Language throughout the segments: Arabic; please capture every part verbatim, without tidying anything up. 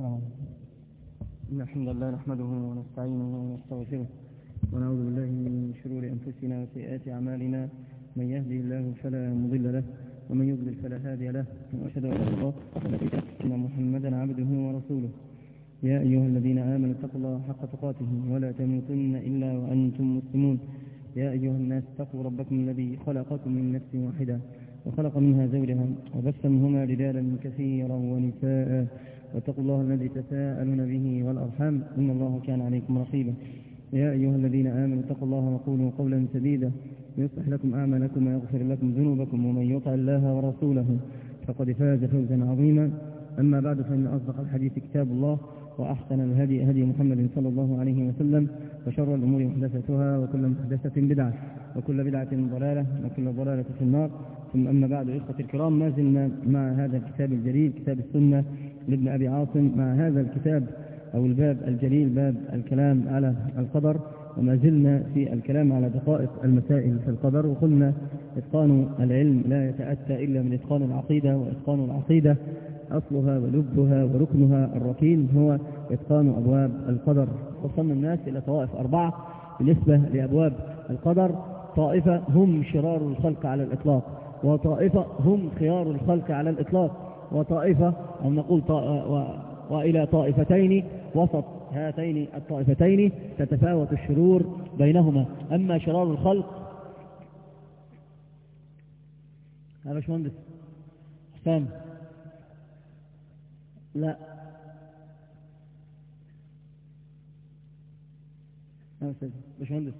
إن الحمد لله نحمده ونستعينه ونستغفره ونعوذ بالله من شرور أنفسنا وسيئات أعمالنا. من يهدي الله فلا مضل له ومن يضلل فلا هادي له، وأشهد أن لا إله إلا الله أن محمدا عبده ورسوله. يا أيها الذين آمنوا اتقوا الله حق تقاته ولا تموتن إلا وأنتم مسلمون. يا أيها الناس اتقوا ربكم الذي خلقكم من نفس واحدة وخلق منها زوجها وبث منهما رجالا كثيرا ونساء، واتقوا الله الذي تساءلون به والأرحام إن الله كان عليكم رقيبا. يا أيها الذين آمنوا اتقوا الله وقولوا قولا سديدا يصلح لكم أعمالكم ويغفر لكم ذنوبكم، ومن يطع الله ورسوله فقد فاز فوزا عظيما. أما بعد، فإن أصدق الحديث كتاب الله، وأحسن الهدي هدي محمد صلى الله عليه وسلم، وشر الأمور محدثتها، وكل محدثة بدعة، وكل بدعة ضلالة، وكل ضلالة في النار. ثم أما بعد، إخوة الكرام، ما زلنا مع هذا الكتاب الجليل، كتاب السنة لابن أبي عاصم، مع هذا الكتاب أو الباب الجليل، باب الكلام على القدر، وما زلنا في الكلام على دقائق المسائل في القدر. وقلنا إتقان العلم لا يتأتى إلا من إتقان العقيدة، وإتقان العقيدة أصلها ولبها وركنها الركين هو إتقان أبواب القدر. وصلنا الناس إلى طوائف أربعة بالنسبة لأبواب القدر: طائفة هم شرار الخلق على الإطلاق، وطائفة هم خيار الخلق على الإطلاق، وطائفة أو نقول طائفة و... وإلى طائفتين وسط هاتين الطائفتين تتفاوت الشرور بينهما. أما شرار الخلق، يا باشمهندس حسام، لا يا أستاذ باشمهندس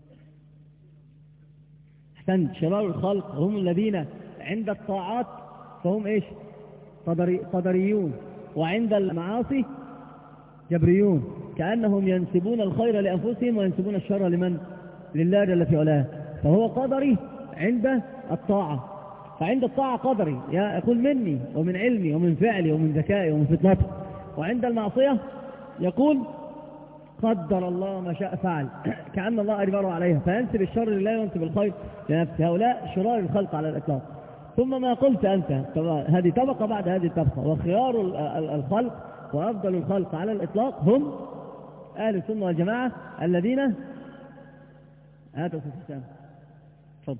أحسنت. شرار الخلق هم الذين عند الطاعات فهم إيش؟ قدري قدريون، وعند المعاصي جبريون، كأنهم ينسبون الخير لأنفسهم وينسبون الشر لمن؟ لله جل في علاه. فهو قدري عند الطاعة، فعند الطاعة قدري يقول مني ومن علمي ومن فعلي ومن ذكائي ومن فطنتي، وعند المعصية يقول قدر الله ما شاء فعل، كأن الله أجبره عليها، فينسب الشر لله وينسب الخير لنفسه. هؤلاء شرار الخلق على الإطلاق. ثم ما قلت أنت، هذه طبقة بعد هذه الطبقة، وخيار الخلق وأفضل الخلق على الإطلاق هم أهل السنة والجماعة الذين هذا أستاذ حسام تفضل.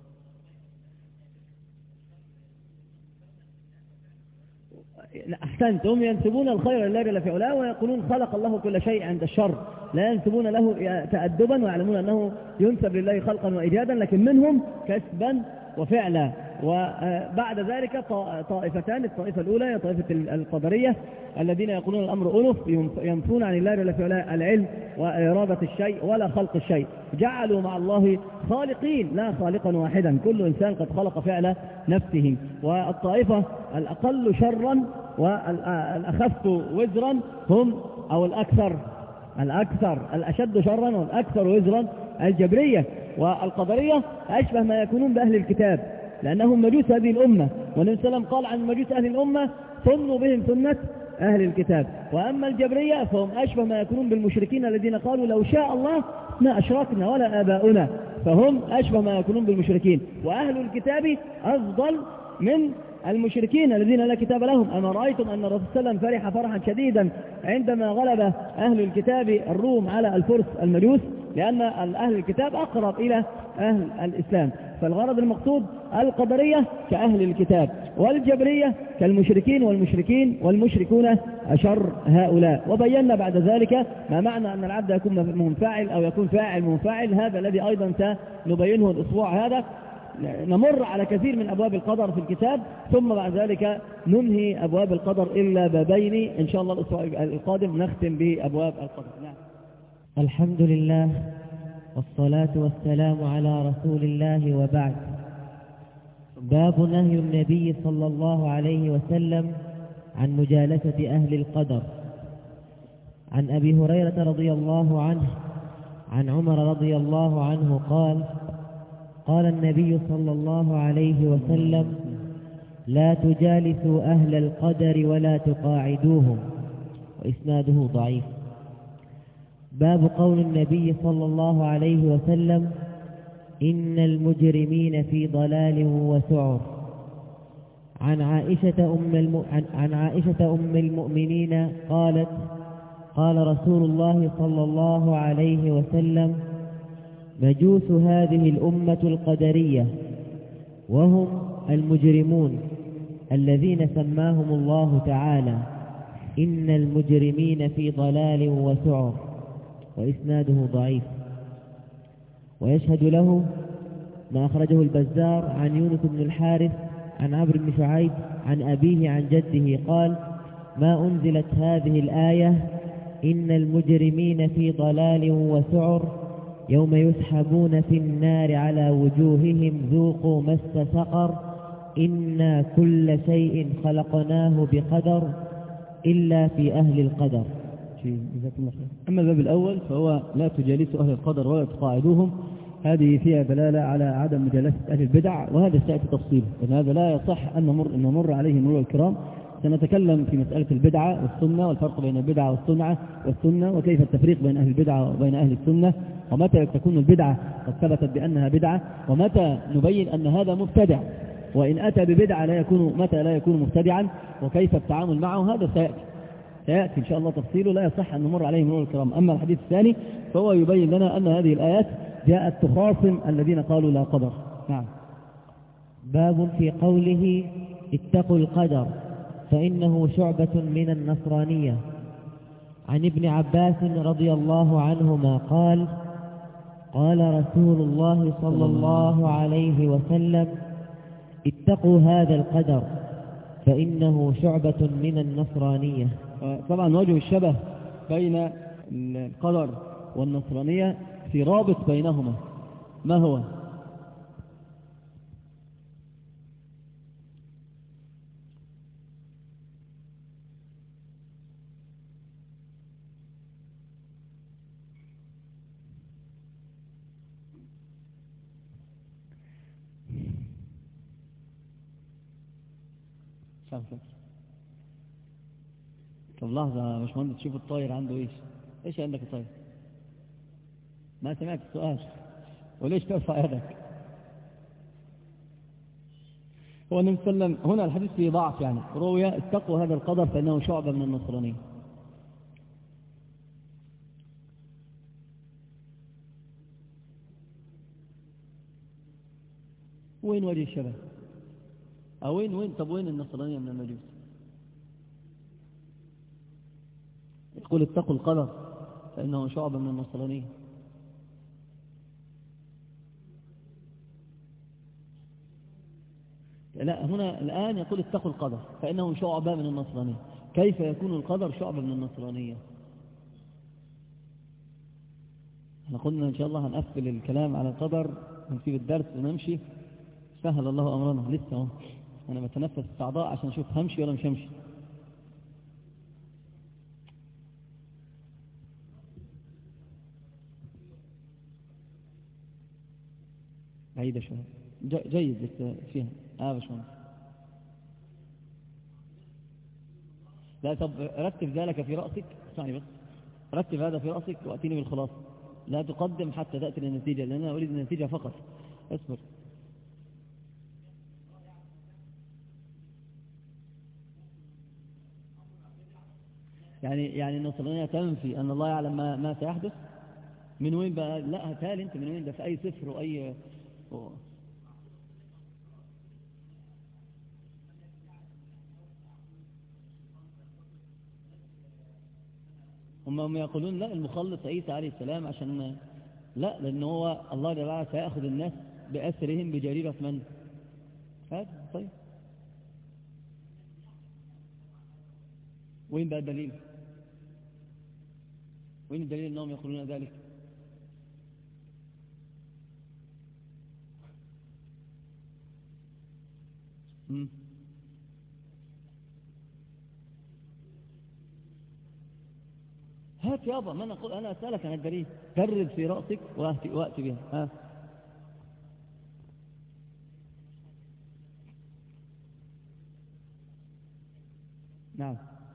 أحسنت. هم ينسبون الخير لله جل في علاه، ويقولون خلق الله كل شيء عند الشر، لا ينسبون له تأدبا، ويعلمون أنه ينسب لله خلقا وإيجادا، لكن منهم كسبا وفعلا. وبعد ذلك طائفتان: الطائفة الأولى هي طائفة القدرية الذين يقولون الأمر أنف، ينفون عن الله جل في علاه العلم وإرادة الشيء ولا خلق الشيء، جعلوا مع الله خالقين لا خالقا واحدا، كل إنسان قد خلق فعل نفسه. والطائفة الأقل شرا والأخف وزرا هم أو الأكثر الأكثر الأشد شرا والأكثر وزرا الجبرية. والقدرية أشبه ما يكونون بأهل الكتاب، لأنهم مجوس هذه الأمة، والنبي صلى الله عليه وسلم قال عن مجوس أهل الأمة: سنوا بهم سنة أهل الكتاب. وأما الجبرية فهم أشبه ما يكونون بالمشركين الذين قالوا لو شاء الله ما أشركنا ولا آباؤنا، فهم أشبه ما يكونون بالمشركين. وأهل الكتاب أفضل من المشركين الذين لا كتاب لهم. أما رأيتم أن الرسول صلى الله عليه وسلم فرح فرحا شديدا عندما غلب أهل الكتاب الروم على الفرس المجوس، لأن أهل الكتاب أقرب إلى أهل الإسلام. فالغرض المقصود القدرية كأهل الكتاب، والجبرية كالمشركين، والمشركين والمشركون أشر هؤلاء. وبينا بعد ذلك ما معنى أن العبد يكون منفعل أو يكون فاعل منفعل، هذا الذي أيضا سنبينه الأسبوع هذا. نمر على كثير من أبواب القدر في الكتاب، ثم بعد ذلك ننهي أبواب القدر إلا بابين إن شاء الله. الأسبوع القادم نختم بأبواب القدر. نعم. الحمد لله والصلاة والسلام على رسول الله، وبعد. باب نهي النبي صلى الله عليه وسلم عن مجالسة أهل القدر. عن أبي هريرة رضي الله عنه عن عمر رضي الله عنه قال: قال النبي صلى الله عليه وسلم: لا تجالسوا أهل القدر ولا تقاعدوهم. وإسناده ضعيف. باب قول النبي صلى الله عليه وسلم: إن المجرمين في ضلال وسعر. عن عائشة أم الم... عن... عن عائشة أم المؤمنين قالت قال رسول الله صلى الله عليه وسلم مجوس هذه الأمة القدرية وهم المجرمون الذين سماهم الله تعالى إن المجرمين في ضلال وسعر، وإسناده ضعيف. ويشهد له ما أخرجه البزار عن يونس بن الحارث عن عمرو بن شعيب عن أبيه عن جده قال ما أنزلت هذه الآية إن المجرمين في ضلال وسعر يوم يسحبون في النار على وجوههم ذوقوا مس سقر إنا كل شيء خلقناه بقدر إلا في أهل القدر. أما الباب الأول فهو لا تجالسوا أهل القدر ولا تقاعدوهم، هذه فيها دلالة على عدم مجالسة أهل البدع، وهذا سيأتي تفصيله، لأن هذا لا يصح أن نمر, أن نمر عليه مرور الكرام. سنتكلم في مسألة البدعة والسنة والفرق بين البدعة والسنة والسنة وكيف التفريق بين أهل البدعة وبين أهل السنة، ومتى تكون البدعة قد ثبتت بأنها بدعة، ومتى نبين أن هذا مبتدع، وإن أتى ببدعة لا يكون متى لا يكون مبتدعا، وكيف التعامل معه، هذا سيأتي سيأتي إن شاء الله تفصيله، لا يصح أن نمر عليه مرور الكرام. أما الحديث الثاني فهو يبين لنا أن هذه الآيات جاءت تخاصم الذين قالوا لا قدر. نعم. باب في قوله اتقوا القدر فإنه شعبة من النصرانية. عن ابن عباس رضي الله عنهما قال قال رسول الله صلى الله عليه وسلم اتقوا هذا القدر فإنه شعبة من النصرانية. طبعا وجه الشبه بين القدر والنصرانية في رابط بينهما، ما هو؟ طب لحظة يا باشمهندس، تشوف الطاير عنده ايش؟ ايش عندك الطاير؟ ما سمعت السؤال وليش ترفع يدك؟ هو النبي صلى الله عليه وسلم هنا الحديث فيه ضعف، يعني روي اتقوا هذا القدر فإنه شعبة من النصرانية. وين وجه الشبه؟ أو وين وين طب وين النصرانية من المجوس؟ يقول اتقوا القدر فإنه شعبة من النصرانية. لا، هنا الآن يقول اتقوا القدر فإنه شعبة من النصرانية. كيف يكون القدر شعبة من النصرانية؟ احنا قلنا إن شاء الله هنقفل الكلام على القدر ونسيب الدرس ونمشي، سهل الله أمرنا. لسه أنا بتنفس الصعداء عشان أشوف همشي ولا مش همشي. بعيدة شوية، جيد بس فيها اه باشمهندس. لا طب رتب ذلك في رأسك، اسمعني بس، رتب هذا في رأسك وأتيني بالخلاصة، لا تقدم حتى تأتي للنتيجة، لأن أنا أريد النتيجة فقط. اصبر. يعني يعني النصرانية تنفي أن الله يعلم ما, ما سيحدث. من وين بقى؟ لا هتالي أنت من وين؟ ده في أي صفر وأي و... هم يقولون لا، المخلص عيسى عليه السلام، عشان لا، لأنه هو الله تعالى سيأخذ الناس بأسرهم بجريرة من هذا. طيب وين بقى الدليل؟ وين الدليل أنهم يقولون ذلك؟ مم. هات يابا، ما أنا أقول، أنا أسألك عن الدليل، كرر في رأسك وأتي, وأتي بها. ها نعم،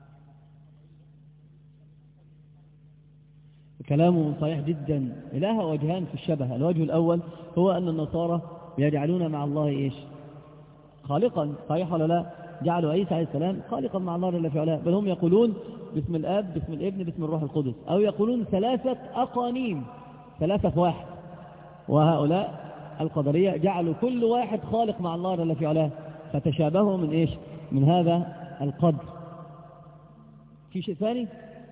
كلامه صحيح جدا. لها وجهان في الشبه. الوجه الأول هو أن النصارى يجعلون مع الله إيش؟ خالقا، صحيح ولا لا؟ جعلوا عيسى عليه السلام خالقا مع الله جل في علاه، بل هم يقولون باسم الآب باسم الابن باسم الروح القدس، أو يقولون ثلاثة أقانيم، ثلاثة في واحد. وهؤلاء القدرية جعلوا كل واحد خالق مع الله جل في علاه، فتشابهوا من إيش؟ من هذا القدر. في شيء ثاني؟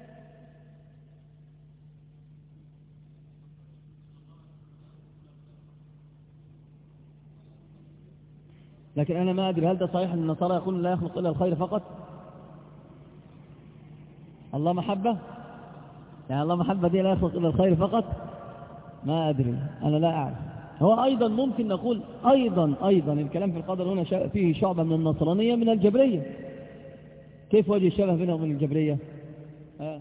لكن أنا ما أدري هل ده صحيح أن النصارى يقولون لا يخلق إلا الخير فقط؟ الله محبة؟ يعني الله محبة دي لا يخلق إلا الخير فقط؟ ما أدري، أنا لا أعرف. هو أيضا ممكن نقول أيضا أيضا الكلام في القدر هنا فيه شعبة من النصرانية من الجبرية. كيف وجه الشبه بينهم من الجبرية؟ آه.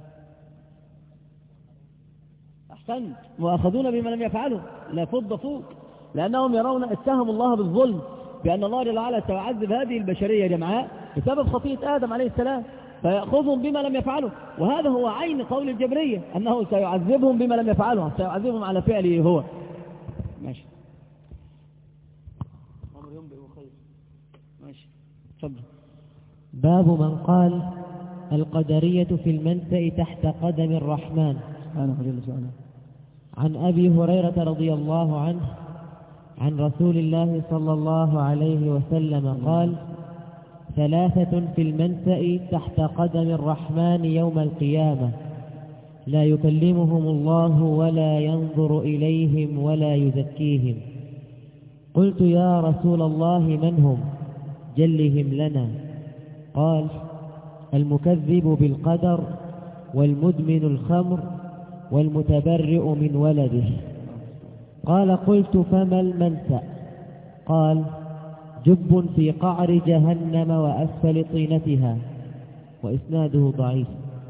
أحسنت، وأخذون بما لم يفعلوا، لا فض فوق، لأنهم يرون اتهموا الله بالظلم، بأن الله جل وعلا سيعذب هذه البشرية جمعاء بسبب خطيئة آدم عليه السلام، فيأخذهم بما لم يفعلوا. وهذا هو عين قول الجبرية، أنه سيعذبهم بما لم يفعلوا، سيعذبهم على فعله هو. ماشي، أمر ينبئ خير. ماشي، تفضل. باب من قال القدرية في المنسأ تحت قدم الرحمن. أنا قليل سؤالا. عن أبي هريرة رضي الله عنه عن رسول الله صلى الله عليه وسلم قال: ثلاثة في المنسأ تحت قدم الرحمن يوم القيامة لا يكلمهم الله ولا ينظر إليهم ولا يزكيهم. قلت: يا رسول الله من هم؟ جلهم لنا. قال: المكذب بالقدر والمدمن الخمر والمتبرئ من ولده. قال: قلت: فما المنسأ؟ قال: جب في قعر جهنم وأسفل طينتها. وإسناده ضعيف.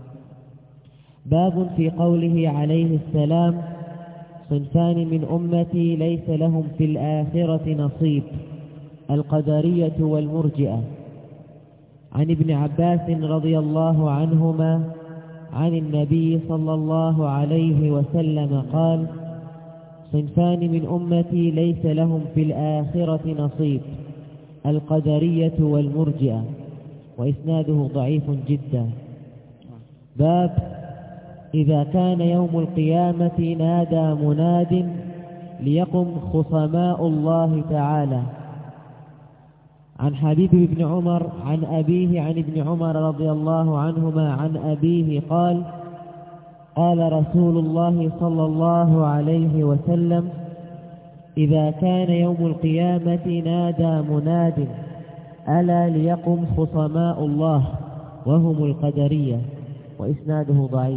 باب في قوله عليه السلام: صنفان من أمتي ليس لهم في الآخرة نصيب، القدرية والمرجئة. عن ابن عباس رضي الله عنهما عن النبي صلى الله عليه وسلم قال: صنفان من أمتي ليس لهم في الآخرة نصيب، القدرية والمرجئة. وإسناده ضعيف جدا. باب إذا كان يوم القيامة نادى مناد ليقم خصماء الله تعالى. عن حبيب بن عمر عن أبيه عن ابن عمر رضي الله عنهما عن أبيه قال: قال رسول الله صلى الله عليه وسلم: إذا كان يوم القيامة نادى مناد ألا ليقم خصماء الله وهم القدرية. وإسناده ضعيف.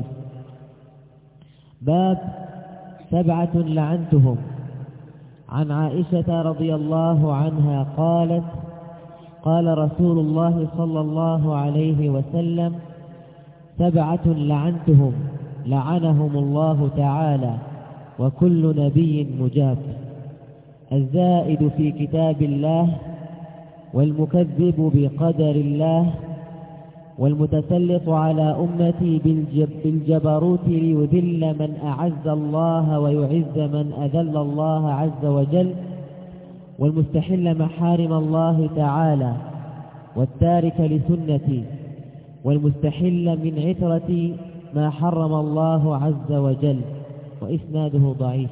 باب سبعة لعنتهم. عن عائشة رضي الله عنها قالت: قال رسول الله صلى الله عليه وسلم: سبعة لعنتهم لعنهم الله تعالى وكل نبي مجاب: الزائد في كتاب الله، والمكذب بقدر الله، والمتسلط على أمتي بالجب بالجبروت ليذل من أعز الله ويعز من أذل الله عز وجل، والمستحل محارم الله تعالى والتارك لسنتي، والمستحل من عترتي ما حرم الله عز وجل. وإسناده ضعيف.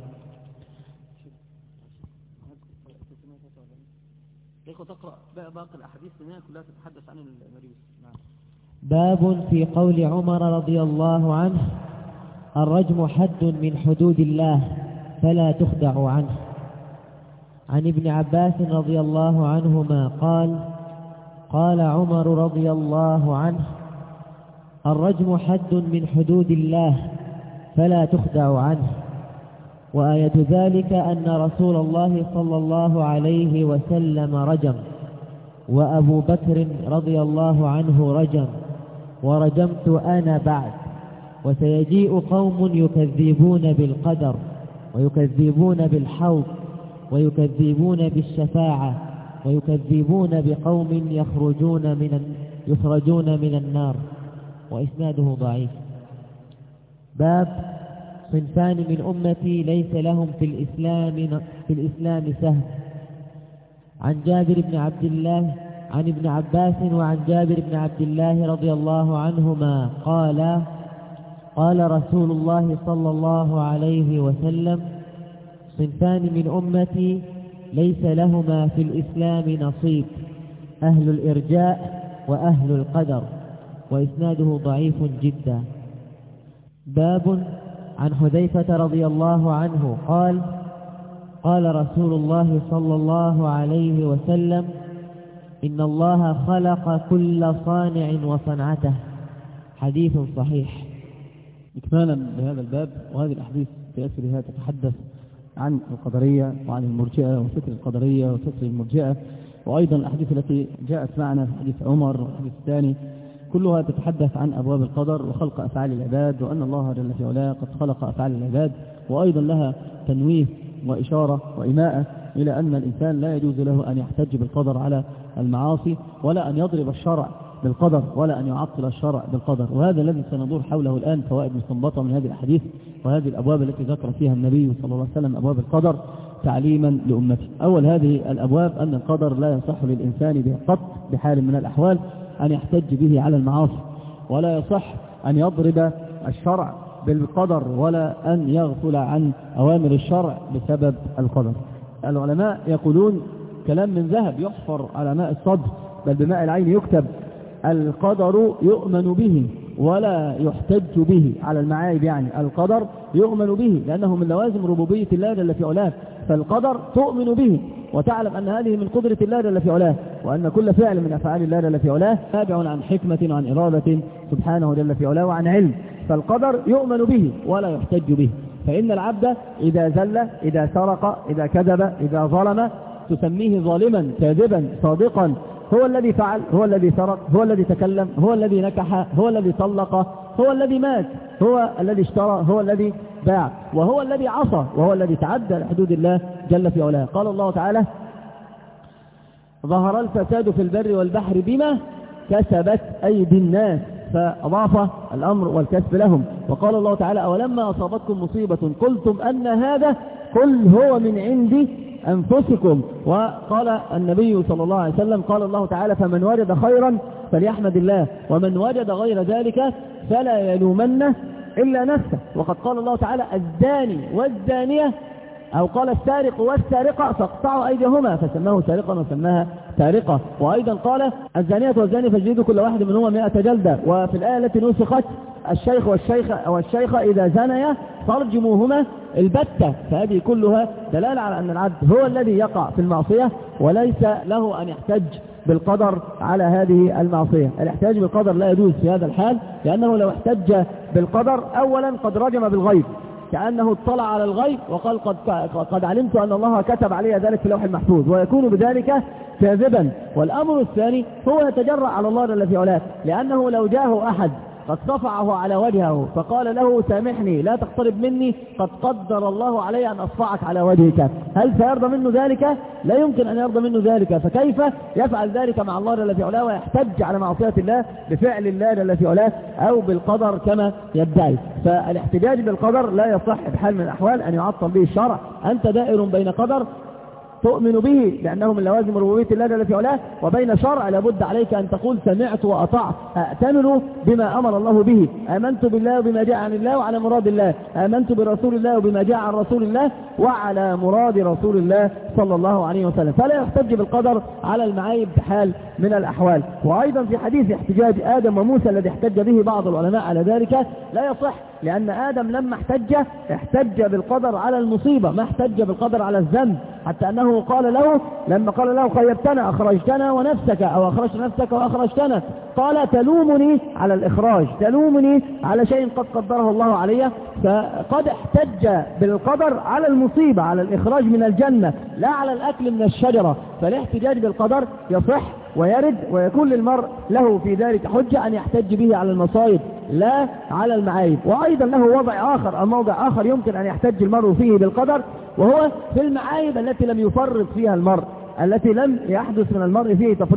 تقرأ باقي الأحاديث كلها تتحدث عن المريض. باب في قول عمر رضي الله عنه: الرجم حد من حدود الله فلا تخدع عنه. عن ابن عباس رضي الله عنهما قال: قال عمر رضي الله عنه: الرجم حد من حدود الله فلا تخدع عنه. وآية ذلك أن رسول الله صلى الله عليه وسلم رجم، وأبو بكر رضي الله عنه رجم، ورجمت أنا بعد، وسيجيء قوم يكذبون بالقدر ويكذبون بالحوض ويكذبون بالشفاعة ويكذبون بقوم يخرجون من يخرجون من النار. وإسناده ضعيف. باب صنفان من أمتي ليس لهم في الإسلام في الإسلام سهم، عن جابر بن عبد الله عن ابن عباس وعن جابر بن عبد الله رضي الله عنهما قال قال رسول الله صلى الله عليه وسلم صنفان من أمتي ليس لهما في الإسلام نصيب أهل الإرجاء وأهل القدر، وإسناده ضعيف جدا. باب عن حذيفة رضي الله عنه قال قال رسول الله صلى الله عليه وسلم إن الله خلق كل صانع وصنعته، حديث صحيح. إكمالا لهذا الباب، وهذه الأحاديث في أسرها تتحدث عن القدرية وعن المرجئة وستر القدرية وستر المرجئة، وأيضا الأحاديث التي جاءت معنا في حديث عمر والحديث الثاني كلها تتحدث عن أبواب القدر وخلق أفعال العباد، وأن الله جل في علاه قد خلق أفعال العباد، وأيضا لها تنويه وإشارة وإماءة إلى أن الإنسان لا يجوز له أن يحتج بالقدر على المعاصي، ولا أن يضرب الشرع بالقدر، ولا أن يعطل الشرع بالقدر. وهذا الذي سندور حوله الآن فوائد مستنبطة من هذه الأحاديث وهذه الأبواب التي ذكر فيها النبي صلى الله عليه وسلم أبواب القدر تعليما لأمته. أول هذه الأبواب أن القدر لا يصح للإنسان به قط بحال من الأحوال أن يحتج به على المعاصي، ولا يصح أن يضرب الشرع بالقدر، ولا أن يغفل عن أوامر الشرع بسبب القدر. العلماء يقولون كلام من ذهب يحفر على ماء الصدر، بل بماء العين يكتب: القدر يؤمن به ولا يحتج به على المعايب. يعني القدر يؤمن به لأنه من لوازم ربوبية الله جل في علاه، فالقدر تؤمن به وتعلم أن هذه من قدرة الله جل في علاه، وأن كل فعل من أفعال الله جل في علاه تابع عن حكمة وعن إرادة سبحانه جل في علاه وعن علم، فالقدر يؤمن به ولا يحتج به. فإن العبد إذا زل، إذا سرق، إذا كذب، إذا ظلم تسميه ظالما كاذبا صادقا، هو الذي فعل، هو الذي سرق، هو الذي تكلم، هو الذي نكح، هو الذي طلق، هو الذي مات، هو الذي اشترى، هو الذي باع، وهو الذي عصى، وهو الذي تعدى لحدود الله جل في علاه. قال الله تعالى: ظهر الفساد في البر والبحر بما كسبت أيدي الناس، فأضاف الأمر والكسب لهم. وقال الله تعالى: أولما أصابتكم مصيبة قلتم أن هذا، قل هو من عند أنفسكم. وقال النبي صلى الله عليه وسلم: قال الله تعالى: فمن وجد خيرا فليحمد الله، ومن وجد غير ذلك فلا يلومنه إلا نفسه. وقد قال الله تعالى: الزاني والزانية، أو قال السارق والسارقة فاقطعوا أيديهما، فسماه سارقا وسماها سارقة. وأيضا قال: الزانية والزاني فاجلدوا كل واحد منهما مئة جلدة. وفي الآية التي نسخت: الشيخ والشيخة أو الشيخة إذا زنيا فارجموهما البتة. فهذه كلها دلالة على أن العبد هو الذي يقع في المعصية، وليس له أن يحتج بالقدر على هذه المعصية. الاحتجاج بالقدر لا يجوز في هذا الحال، لأنه لو احتج بالقدر أولا قد رجم بالغيب، كأنه اطلع على الغيب وقال قد, قد علمت أن الله كتب علي ذلك في اللوح المحفوظ، ويكون بذلك كاذبا. والأمر الثاني هو يتجرأ على الله جل في علاه، لأنه لو جاءه أحد قد صفعه على وجهه فقال له: سامحني لا تقترب مني، قد قدر الله علي أن أصفعك على وجهك، هل سيرضى منه ذلك؟ لا يمكن أن يرضى منه ذلك. فكيف يفعل ذلك مع الله جل في علاه ويحتج على معصية الله بفعل الله جل في علاه أو بالقدر كما يدعي؟ فالاحتجاج بالقدر لا يصح بحال من الأحوال أن يعطل به الشرع. أنت دائر بين قدر تؤمن به لأنه من لوازم ربوبية الله جل في علاه، وبين شرع لابد عليك أن تقول: سمعت وأطعت، أأتمن بما أمر الله به، آمنت بالله وبما جاء عن الله وعلى مراد الله، آمنت برسول الله وبما جاء عن رسول الله وعلى مراد رسول الله صلى الله عليه وسلم. فلا يحتج بالقدر على المعايب بحال من الأحوال. وأيضا في حديث احتجاج آدم وموسى الذي احتج به بعض العلماء على ذلك لا يصح، لأن آدم لما احتج احتج بالقدر على المصيبة، ما احتج بالقدر على الذنب، حتى أنه قال له لما قال له: خيبتنا، أخرجتنا ونفسك، أو أخرجت نفسك وأخرجتنا، قال: تلومني على الإخراج، تلومني على شيء قد قدره الله علي. فقد احتج بالقدر على المصيبة، على الإخراج من الجنة، لا على الأكل من الشجرة. فالاحتجاج بالقدر يصح ويرد، ويكون للمرء له في ذلك حجة أن يحتج به على المصائب لا على المعايب. وأيضا له وضع آخر أو موضع آخر يمكن أن يحتج المرء فيه بالقدر، وهو في المعايب التي لم يفرط فيها المرء، التي لم يحدث من المرء فيه تفريط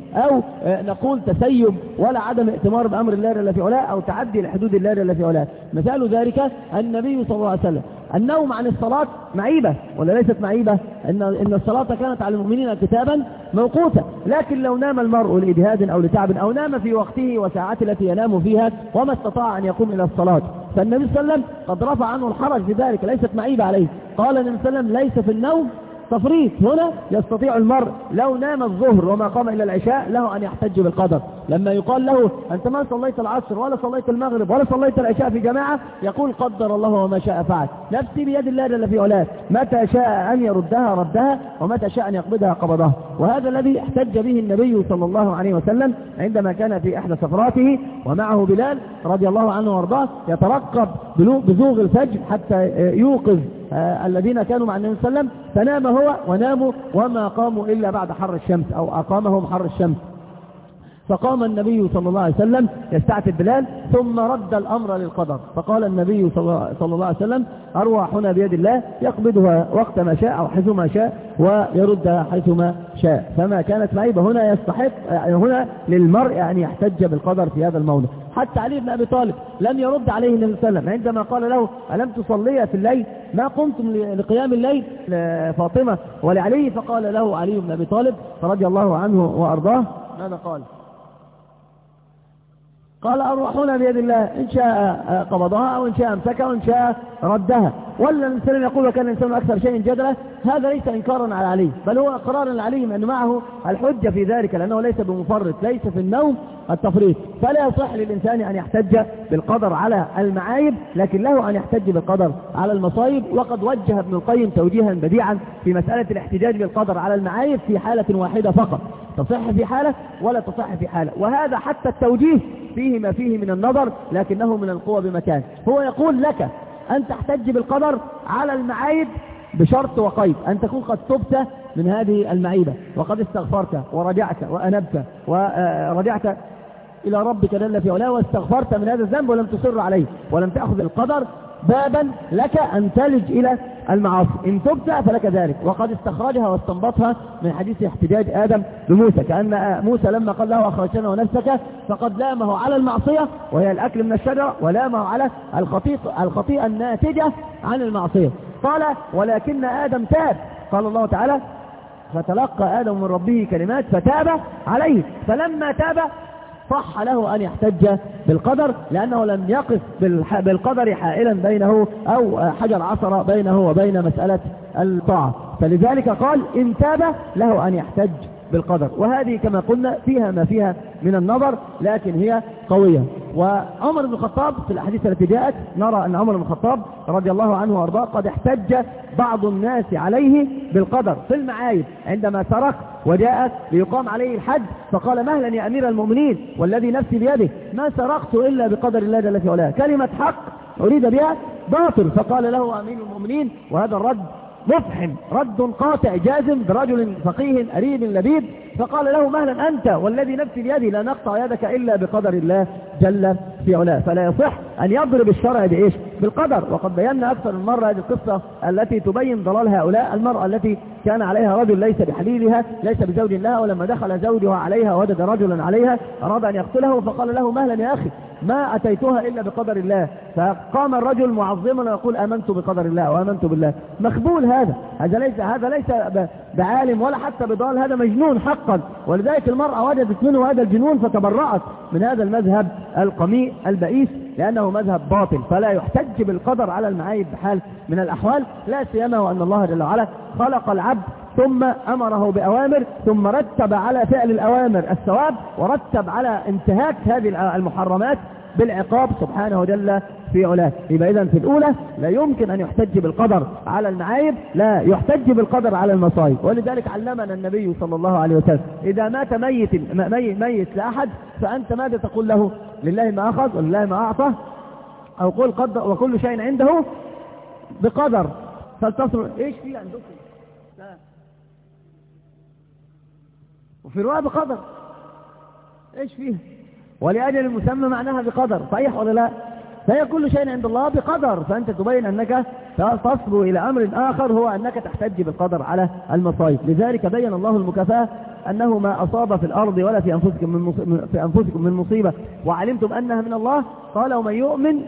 أو نقول تسيب ولا عدم ائتمار بأمر الله جل في علاه، أو تعدي لحدود الله جل في علاه. مثال ذلك النبي صلى الله عليه وسلم النوم عن الصلاة معيبة ولا ليست معيبة؟ إن إن الصلاة كانت على المؤمنين كتابا موقوتا، لكن لو نام المرء لإجهاد أو لتعب أو نام في وقته وساعته التي ينام فيها وما استطاع أن يقوم إلى الصلاة، فالنبي صلى الله عليه وسلم قد رفع عنه الحرج في ذلك، ليست معيبة عليه. قال النبي صلى الله عليه وسلم ليس في النوم تفريط. هنا يستطيع المرء لو نام الظهر وما قام إلى العشاء له أن يحتج بالقدر. لما يقال له أنت ما صليت العصر ولا صليت المغرب ولا صليت العشاء في جماعة، يقول قدر الله وما شاء فعل، نفسي بيد الله جل في علاه، متى شاء أن يردها ردها ومتى شاء أن يقبضها قبضها. وهذا الذي احتج به النبي صلى الله عليه وسلم عندما كان في إحدى سفراته ومعه بلال رضي الله عنه وارضاه يترقب بزوغ الفجر حتى يوقظ آه الذين كانوا مع النبي صلى الله عليه وسلم، فنام هو وناموا وما قاموا إلا بعد حر الشمس أو أقامهم حر الشمس. فقام النبي صلى الله عليه وسلم يستعتب بلال ثم رد الأمر للقدر، فقال النبي صلى الله عليه وسلم أرواحنا بيد الله يقبضها وقت ما شاء أو حيثما شاء ويردها حيثما شاء. فما كانت معيبة هنا يستحق يعني هنا للمرء أن يحتج بالقدر في هذا الموضع. حتى علي بن أبي طالب لم يرد عليه النبي صلى الله عليه وسلم عندما قال له ألم تصلي في الليل ما قمتم لقيام الليل لفاطمة ولعلي، فقال له علي بن أبي طالب رضي الله عنه وأرضاه ماذا قال؟ قال أرواحنا بيد الله إن شاء قبضها أو إن شاء أمسكها وإن شاء ردها. ولا الإنسان يقول وكان الإنسان أكثر شيء جدلا، هذا ليس إنكارا على علي بل هو إقرارا لعلي أن معه الحجة في ذلك، لأنه ليس بمفرط، ليس في النوم التفريط. فلا يصح للإنسان أن يحتج بالقدر على المعايب، لكن له أن يحتج بالقدر على المصايب. وقد وجه ابن القيم توجيها بديعا في مسألة الاحتجاج بالقدر على المعايب في حالة واحدة فقط، تصح في حالة ولا تصح في حالة، وهذا حتى التوجيه فيه ما فيه من النظر لكنه من القوة بمكان. هو يقول لك أن تحتج بالقدر على المعايب بشرط وقيد أن تكون قد تبت من هذه المعيبة وقد استغفرت ورجعت وأنبت ورجعت إلى ربك جل في علاه واستغفرت من هذا الذنب ولم تصر عليه ولم تأخذ القدر بابا لك أن تلج إلى المعاصي. إن تبت فلك ذلك. وقد استخرجها واستنبطها من حديث احتجاج آدم بموسى، كأن موسى لما قال له أخرجتنا ونفسك فقد لامه على المعصية وهي الأكل من الشجرة، ولامه على الخطيئة, الخطيئة الناتجة عن المعصية. قال ولكن آدم تاب، قال الله تعالى فتلقى آدم من ربه كلمات فتاب عليه، فلما تاب صح له أن يحتج بالقدر لأنه لم يقف بالقدر حائلا بينه أو حجر عثرة بينه وبين مسألة الطاعة، فلذلك قال إن تاب له أن يحتج بالقدر. وهذه كما قلنا فيها ما فيها من النظر لكن هي قوية. وعمر بن الخطاب في الأحاديث التي جاءت نرى أن عمر بن الخطاب رضي الله عنه وارضاه قد احتج بعض الناس عليه بالقدر في المعايب عندما سرق وجاءت ليقام عليه الحد فقال مهلا يا أمير المؤمنين والذي نفسي بيده ما سرقت إلا بقدر الله جل في علاه، كلمة حق أريد بها باطل. فقال له أمير المؤمنين وهذا الرد مفحم رد قاطع جازم برجل فقيه أريب لبيب، فقال له مهلا أنت والذي نفسي بيدي لا نقطع يدك إلا بقدر الله جل في علاه. فلا يصح أن يضرب الشرع بإيش؟ بالقدر. وقد بينا أكثر من مرة هذه القصة التي تبين ضلال هؤلاء. المرأة التي كان عليها رجل ليس بحليلها ليس بزوج لها، ولما دخل زوجها عليها وجد رجلا عليها أراد أن يقتله فقال له مهلا يا أخي ما أتيتها إلا بقدر الله. فقام الرجل معظما ويقول آمنت بقدر الله وآمنت بالله. مخبول هذا هذا ليس هذا ليس بعالم ولا حتى بضال، هذا مجنون حقا. ولذلك المرأة وجدت منه هذا الجنون فتبرأت من هذا المذهب القميء البئيس لأنه مذهب باطل. فلا يحتج بالقدر على المعايب بحال من الأحوال، لا سيما وأن الله جل وعلا خلق العبد ثم أمره بأوامر ثم رتب على فعل الأوامر الثواب ورتب على انتهاك هذه المحرمات بالعقاب سبحانه جل في علاه. يبقى إذن في الأولى لا يمكن أن يحتج بالقدر على المعايب، لا يحتج بالقدر على المصائب. ولذلك علمنا النبي صلى الله عليه وسلم إذا مات ميت ميت, ميت لأحد فأنت ماذا تقول له؟ لله ما أخذ ولله ما أعطى، أو قل قدر وكل شيء عنده بقدر فلتصر. إيش في عندكم؟ لا. وفي رواية بقدر إيش فيه؟ ولأجل المسمى معناها بقدر، صحيح ولا لا؟ فهي كل شيء عند الله بقدر، فأنت تبين أنك تصل إلى أمر آخر هو أنك تحتج بالقدر على المصائب. لذلك بين الله المكافأة أنه ما أصاب في الأرض ولا في أنفسكم من مصيبة, في أنفسكم من مصيبة وعلمتم أنها من الله، قال ومن يؤمن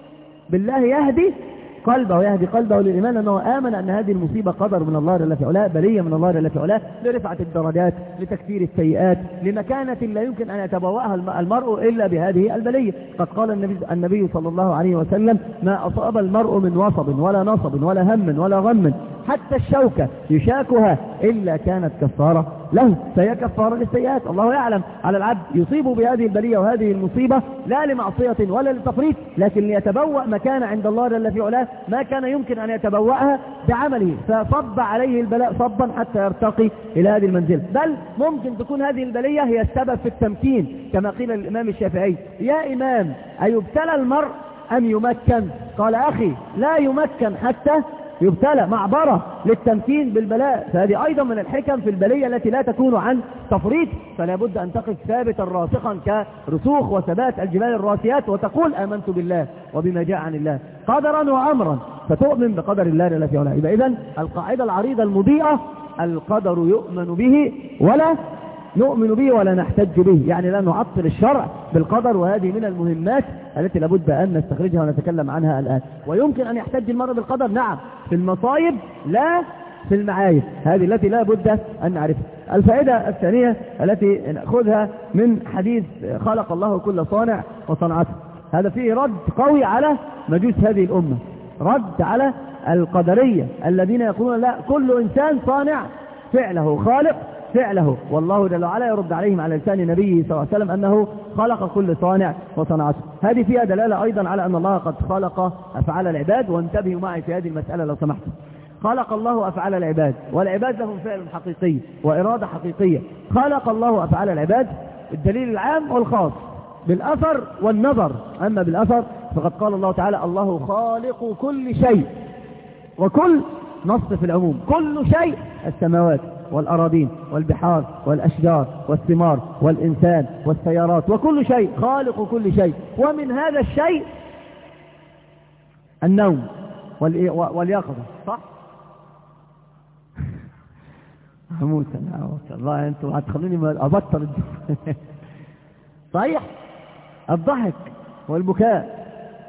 بالله يهدي قلبه يهدي قلبه للإيمان، أنه آمن أن هذه المصيبة قدر من الله جل في علاه، بلية من الله جل في علاه، لرفعة الدرجات، لتكفير السيئات، لمكانة لا يمكن أن يتبوأها المرء إلا بهذه البلية. قد قال النبي, النبي صلى الله عليه وسلم ما أصاب المرء من وصب ولا نصب ولا هم ولا غم حتى الشوكة يشاكها إلا كانت كفارة له، فهي كفارة للسيئات. الله يعلم على العبد يصيب بهذه البلية وهذه المصيبة لا لمعصية ولا لتفريط، لكن ليتبوأ مكان عند الله جل في علاه ما كان يمكن أن يتبوأها بعمله، فصب عليه البلاء صبا حتى يرتقي إلى هذه المنزل. بل ممكن تكون هذه البلية هي السبب في التمكين، كما قيل الإمام الشافعي يا إمام أيبتلى المرء أم يمكن؟ قال أخي لا يمكن حتى يبتلى، معبرة للتمكين بالبلاء. فهذه أيضا من الحكم في البلية التي لا تكون عن تفريط، فلا بد أن تقف ثابتا راسخا كرسوخ وثبات الجبال الراسيات، وتقول آمنت بالله وبما جاء عن الله قدرا وأمرا، فتؤمن بقدر الله جل في علاه. يبقى إذن القاعدة العريضة المضيئة القدر يؤمن به ولا نؤمن به ولا نحتج به، يعني لا نعطل الشرع بالقدر، وهذه من المهمات التي لابد أن نستخرجها ونتكلم عنها الآن. ويمكن أن يحتج المرء بالقدر نعم في المصائب لا في المعايب، هذه التي لا بد أن نعرفها. الفائدة الثانية التي نأخذها من حديث خلق الله كل صانع وصنعته، هذا فيه رد قوي على مجوس هذه الأمة، رد على القدرية الذين يقولون لا كل إنسان صانع فعله خالق فعله، والله جل وعلا يرد عليهم على لسان نبيه صلى الله عليه وسلم أنه خلق كل صانع وصنعته. هذه فيها دلالة أيضا على أن الله قد خلق أفعال العباد، وانتبهوا معي في هذه المسألة لو سمحتم. خلق الله أفعال العباد، والعباد لهم فعل حقيقي وإرادة حقيقية. خلق الله أفعال العباد الدليل العام والخاص بالأثر والنظر. أما بالأثر فقد قال الله تعالى الله خالق كل شيء، وكل نص في العموم، كل شيء السماوات والأراضين والبحار والأشجار والثمار والإنسان والسيارات، وكل شيء خالق كل شيء. ومن هذا الشيء النوم واليقظة، صح؟ هموت أنا والله أنتم هتخلوني أبطل صحيح. الضحك والبكاء،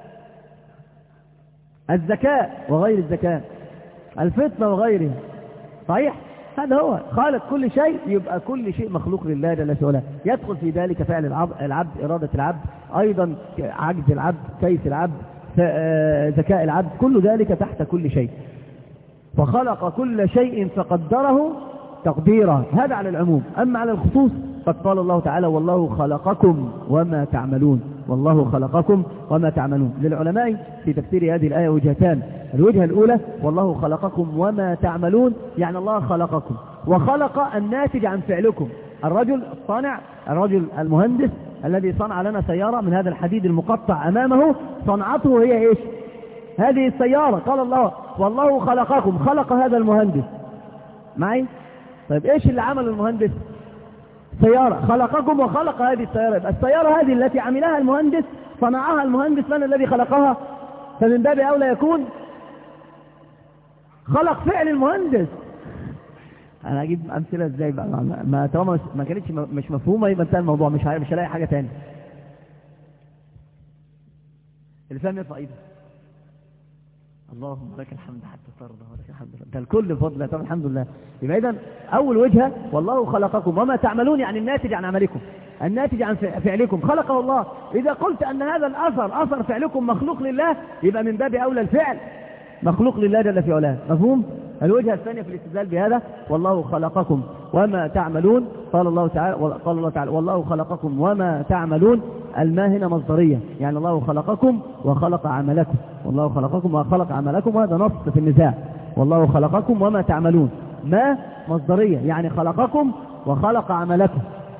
الذكاء وغير الذكاء، الفتنة وغيرها، صحيح. هذا هو خالق كل شيء، يبقى كل شيء مخلوق لله جل وعلا. يدخل في ذلك فعل العبد، إرادة العبد، أيضا عجز العبد، كيس العبد، ذكاء العبد، كل ذلك تحت كل شيء. فخلق كل شيء فقدره تقديرا، هذا على العموم. أما على الخصوص قد قال الله تعالى والله خلقكم وما تعملون، والله خلقكم وما تعملون. للعلماء في تفسير هذه الآية وجهتان. الوجهة الأولى والله خلقكم وما تعملون، يعني الله خلقكم وخلق الناتج عن فعلكم. الرجل الصانع، الرجل المهندس الذي صنع لنا سيارة من هذا الحديد المقطع أمامه، صنعته هي إيش؟ هذه السيارة. قال الله والله خلقكم، خلق هذا المهندس معي. طيب إيش اللي عمل المهندس؟ سيارة. خلقكم وخلق هذه السيارة. السيارة هذه التي عملها المهندس صنعها المهندس، من الذي خلقها؟ فمن باب أولى يكون خلق فعل المهندس. أنا أجيب أمثلة إزاي بقى؟ ما طالما ما كانتش مش مفهومة يبقى انتهى الموضوع، مش مش هلاقي حاجة تاني. اللي فاهم يرفع إيده. اللهم لك الحمد حتى ترضى ولك الحمد ده الكل بفضل الله، الحمد لله. يبقى إذن أول وجهة والله خلقكم وما تعملون، يعني الناتج عن عملكم، الناتج عن فعلكم خلقه الله. إذا قلت أن هذا الأثر أثر فعلكم مخلوق لله، يبقى من باب أولى الفعل مخلوق لله جل في علاه. مفهوم؟ الوجهة الثانية في الاستدلال بهذا والله خلقكم وما تعملون، قال الله تعالى قال الله تعالى والله خلقكم وما تعملون. الماء هنا مصدرية، يعني الله خلقكم وخلق عملكم، والله خلقكم وخلق عملكم، وهذا نص في النزاع. والله خلقكم وما تعملون، ما مصدرية يعني خلقكم وخلق عملكم.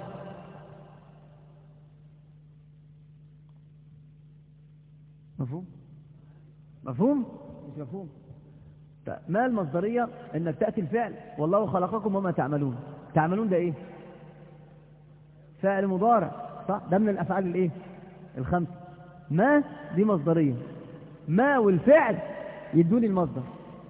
مفهوم؟ مفهوم؟ مش مفهوم؟ ما المصدرية؟ انك تأتي الفعل والله خلقكم وما تعملون. تعملون ده ايه؟ فعل مضارع، صح؟ ده من الافعال الايه؟ الخمسة. ما دي مصدرية، ما والفعل يدوني المصدر.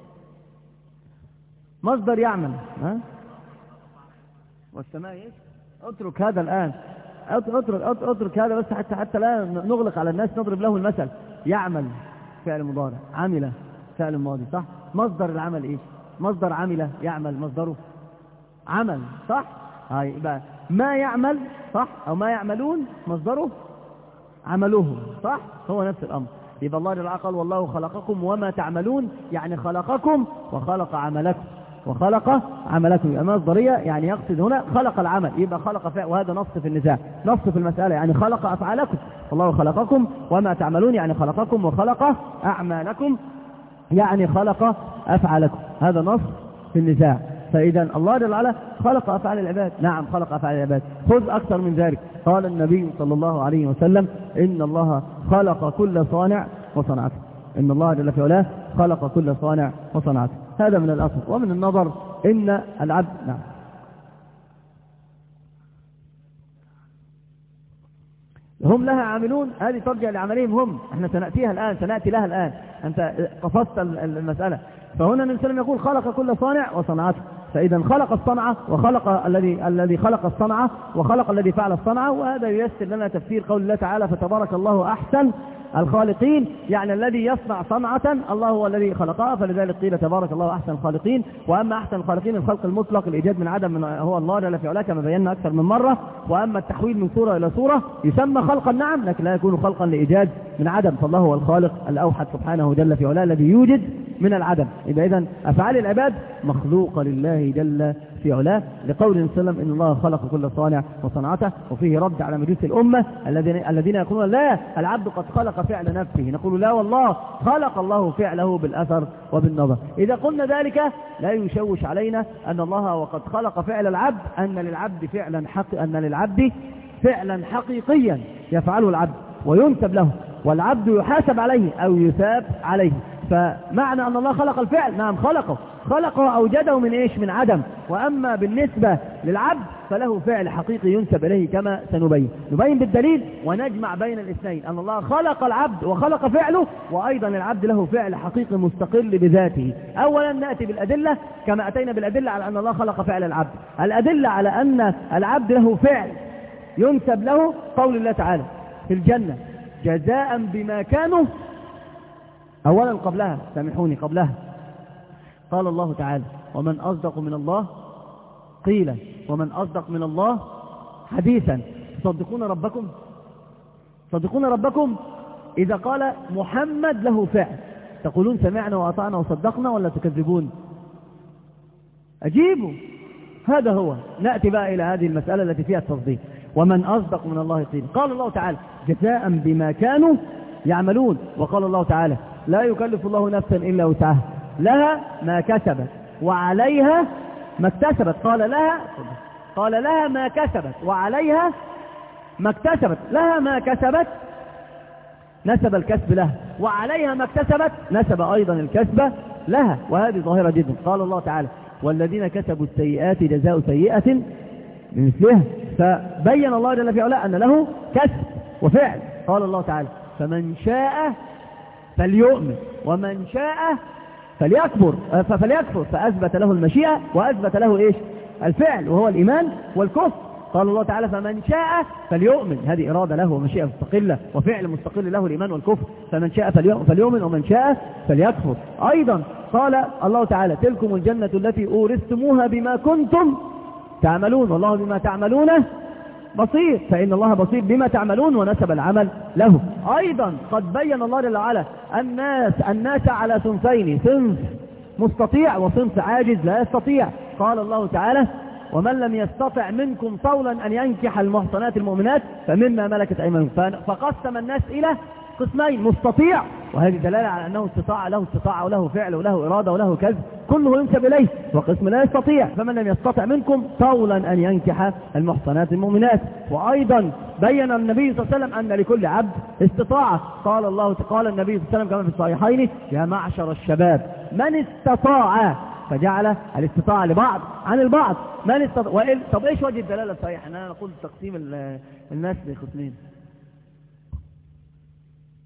مصدر يعمل، ها والسماء ايش؟ اترك هذا الآن، اترك اترك هذا بس حتى حتى لا نغلق على الناس، نضرب له المثل. يعمل فعل مضارع، عمل فعل ماضي، صح؟ مصدر العمل ايش؟ مصدر عمل يعمل مصدره عمل، صح؟ هاي يبقى ما يعمل، صح؟ او ما يعملون مصدره عملوه، صح؟ هو نفس الامر. يبقى الله جل وعلا قال والله خلقكم وما تعملون، يعني خلقكم وخلق عملكم، وخلق عملكم. يبقى مصدرية يعني يقصد هنا خلق العمل، يبقى خلق فعل، وهذا نص في النزاع، نص في المسألة، يعني خلق أفعالكم. الله خلقكم وما تعملون يعني خلقكم وخلق أعمالكم يعني خلق أفعالكم، هذا نص في النزاع. فإذا الله جل وعلا خلق أفعال العباد، نعم خلق أفعال العباد. خذ أكثر من ذلك، قال النبي صلى الله عليه وسلم إن الله خلق كل صانع وصنعته، إن الله جل في علاه خلق كل صانع وصنعته. هذا من الأصل. ومن النظر إن العبد، نعم هم لها عاملون، هذه ترجع لعملهم هم، احنا سنأتيها الآن، سنأتي لها الآن، أنت قصدت المسألة. فهنا النبي صلى الله عليه وسلم يقول خلق كل صانع وصنعته، فإذا خلق الصنعة وخلق الذي الذي خلق الصنعة وخلق الذي فعل الصنعة. وهذا ييسر لنا تفسير قول الله تعالى فتبارك الله أحسن الخالقين، يعني الذي يصنع صنعة الله هو الذي خلقها، فلذلك قيل تبارك الله أحسن الخالقين. وأما أحسن الخالقين الخلق المطلق، الإيجاد من عدم من هو الله جل في علاه كما بينا أكثر من مرة. وأما التحويل من صورة إلى صورة يسمى خلقا، نعم، لكن لا يكون خلقا لإيجاد من عدم، فالله هو الخالق الأوحد سبحانه جل في علاه الذي يوجد من العدم. إذا إذن أفعال العباد مخلوقة لله جل في علاه، لقول النبي صلى الله عليه وسلم إن الله خلق كل صانع وصنعته. وفيه رد على مجوس الأمة الذين الذين يقولون لا العبد قد خلق فعل نفسه، نقول لا والله خلق الله فعله بالأثر وبالنظر. إذا قلنا ذلك لا يشوش علينا أن الله وقد خلق فعل العبد، أن للعبد فعلا حق أن للعبد فعلا حقيقيا يفعله العبد وينسب له، والعبد يحاسب عليه أو يثاب عليه. فمعنى أن الله خلق الفعل، نعم خلقه خلقه أوجده من إيش؟ من عدم. وأما بالنسبة للعبد فله فعل حقيقي ينسب إليه كما سنبين، نبين بالدليل ونجمع بين الاثنين، أن الله خلق العبد وخلق فعله، وأيضا العبد له فعل حقيقي مستقل بذاته. أولا نأتي بالأدلة كما أتينا بالأدلة على أن الله خلق فعل العبد. الأدلة على أن العبد له فعل ينسب له قول الله تعالى في الجنة جزاء بما كانوا. أولا قبلها، سامحوني قبلها، قال الله تعالى ومن أصدق من الله قيلا ومن أصدق من الله حديثا تصدقون ربكم تصدقون ربكم. إذا قال محمد له فعل تقولون سمعنا وأطعنا وصدقنا ولا تكذبون؟ أجيبوا، هذا هو. نأتي بقى إلى هذه المسألة التي فيها التصديق. ومن أصدق من الله قيلا، قال الله تعالى جزاء بما كانوا يعملون. وقال الله تعالى لا يكلف الله نفسا إلا وسعها لها ما كسبت وعليها ما اكتسبت. قال لها قال لها ما كسبت وعليها ما اكتسبت. لها ما كسبت نسب الكسب لها، وعليها ما اكتسبت نسب أيضا الكسب لها، وهذه ظاهرة جدا. قال الله تعالى والذين كسبوا السيئات جزاء سيئة بمثلها. فبين الله جل في علاه أن له كسب وفعل. قال الله تعالى فمن شاء فليؤمن ومن شاء فليكفر فليكفر فأثبت له المشيئة وأثبت له إيش؟ الفعل، وهو الإيمان والكفر. قال الله تعالى فمن شاء فليؤمن، هذه إرادة له ومشيئة مستقلة وفعل مستقل له الإيمان والكفر. فمن شاء فليؤمن ومن شاء فليكفر. أيضا قال الله تعالى تلكم الجنة التي أورثتموها بما كنتم تعملون والله بما تعملون بصير. فإن الله بصير بما تعملون ونسب العمل له. أيضا قد بين الله جل وعلا الناس الناس على صنفين، صنف مستطيع وصنف عاجز لا يستطيع. قال الله تعالى ومن لم يستطع منكم طولا أن ينكح المحصنات المؤمنات فمما ملكت أيمانكم. فقسم الناس إلى قسمين، مستطيع وهذه دلالة على أنه استطاع، له استطاعة وله فعل وله إرادة وله كذب كله ينسب إليه. وقسم لا يستطيع فمن لم يستطع منكم طولا أن ينكح المحصنات المؤمنات. وأيضا بين النبي صلى الله عليه وسلم أن لكل عبد استطاعة. قال الله قال النبي صلى الله عليه وسلم كما في الصحيحين يا معشر الشباب من استطاع، فجعل الاستطاعة لبعض عن البعض. من استطاع وإل... طب إيش وجه الدلالة الصحيحة؟ أنا نقول تقسيم الناس لقسمين.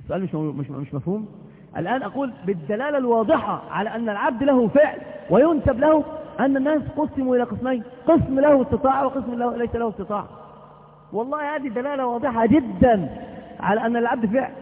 السؤال مش مش مش مفهوم. الآن أقول بالدلالة الواضحة على أن العبد له فعل وينسب له أن الناس قسموا إلى قسمين، قسم له استطاعة وقسم له ليس له استطاعة. والله هذه دلالة واضحة جدا على أن العبد فعل.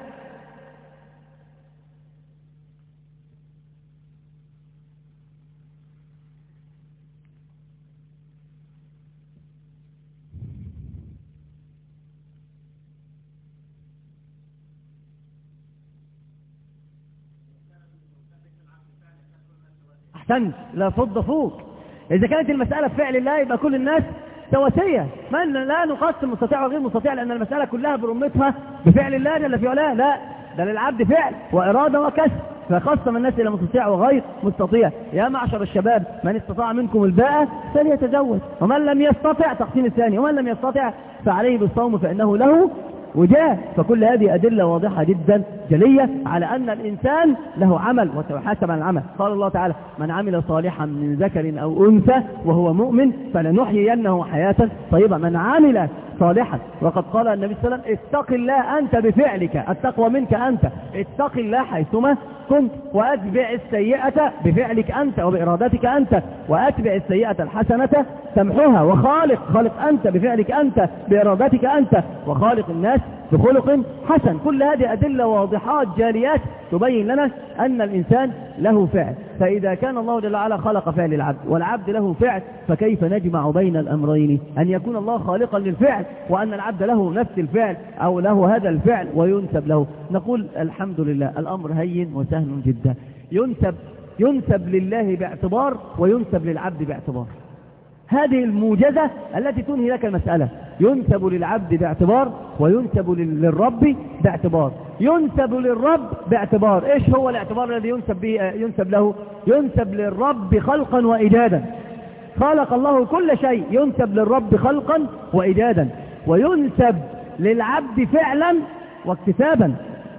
أحسنت، لا فض فوق. إذا كانت المسألة بفعل الله يبقى كل الناس سواسية، ما لا نقسم مستطيع وغير مستطيع، لأن المسألة كلها برمتها بفعل الله جل في علاه. لا، ده للعبد فعل وإرادة وكسب، فقسم الناس إلى مستطيع وغير مستطيع. يا معشر الشباب من استطاع منكم الباءة فليتزوج، ومن لم يستطع تقسيم الثاني، ومن لم يستطع فعليه بالصوم فإنه له وجاه. فكل هذه أدلة واضحة جدا جلية على أن الإنسان له عمل وسيحاسب عن العمل. قال الله تعالى: من عمل صالحا من ذكر أو أنثى وهو مؤمن فلنحيينه حياة طيبة. من عمل صالحا، وقد قال النبي صلى الله عليه وسلم: اتق الله أنت بفعلك، التقوى منك أنت، اتق الله حيثما كنت، وأتبع السيئة بفعلك أنت وبإرادتك أنت، وأتبع السيئة الحسنة تمحوها، وخالق خالق أنت بفعلك أنت بإرادتك أنت، وخالق الناس بخلق حسن. كل هذه أدلة واضحات جاليات تبين لنا أن الإنسان له فعل. فإذا كان الله جل وعلا خلق فعل العبد والعبد له فعل، فكيف نجمع بين الأمرين؟ أن يكون الله خالقا للفعل وأن العبد له نفس الفعل أو له هذا الفعل وينسب له. نقول الحمد لله، الأمر هين وسهل جدا. ينسب ينسب لله باعتبار وينسب للعبد باعتبار. هذه الموجزة التي تنهي لك المسألة. ينسب للعبد باعتبار وينسب للرب باعتبار. ينسب للرب باعتبار. ايش هو الاعتبار الذي ينسب به ينسب له؟ ينسب للرب خلقا وإيجادا. خلق الله كل شيء، ينسب للرب خلقا وإيجادا. وينسب للعبد فعلا واكتسابا.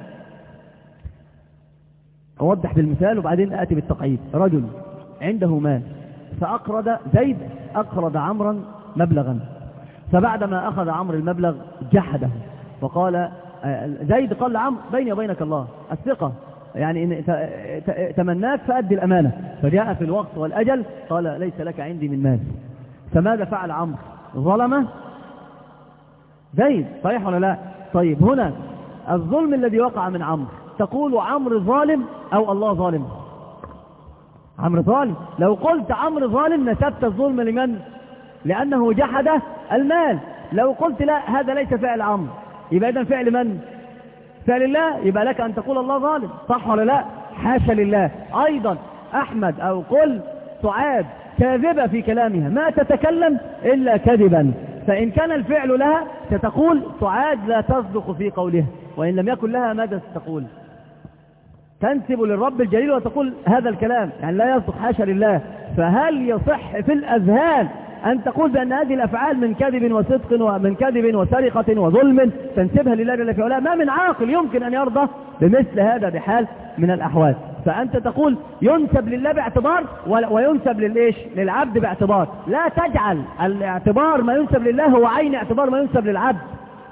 أوضح بالمثال وبعدين آتي بالتقعيد. رجل عنده مال فأقرض زيد أقرض عمرا مبلغا، فبعدما أخذ عمرو المبلغ جحده وقال زيد قال لعمرو: بيني وبينك الله الثقة، يعني إن تمناك فأدي الأمانة. فجاء في الوقت والأجل قال: ليس لك عندي من مال. فماذا فعل عمرو؟ ظلم زيد، صحيح ولا لا؟ طيب هنا الظلم الذي وقع من عمرو، تقول عمرو ظالم أو الله ظالم؟ عمرو ظالم. لو قلت عمرو ظالم نسبت الظلم لمن؟ لأنه جحد المال. لو قلت لا، هذا ليس فعل عمرو، يبقى إذن فعل من؟ فعل الله. يبقى لك أن تقول الله ظالم، صح ولا لا؟ حاشا لله. أيضا أحمد أو قل سعاد كاذبة في كلامها، ما تتكلم إلا كذبا. فإن كان الفعل لها ستقول سعاد لا تصدق في قولها، وإن لم يكن لها ماذا ستقول؟ تنسب للرب الجليل وتقول هذا الكلام، يعني لا يصدق، حاشا لله. فهل يصح في الأذهان أن تقول بأن هذه الأفعال من كذب وصدق ومن كذب وسرقة وظلم تنسبها لله جل في علاه؟ ما من عاقل يمكن أن يرضى بمثل هذا بحال من الأحوال. فأنت تقول ينسب لله باعتبار وينسب للإيش؟ للعبد باعتبار. لا تجعل الاعتبار ما ينسب لله هو عين اعتبار ما ينسب للعبد.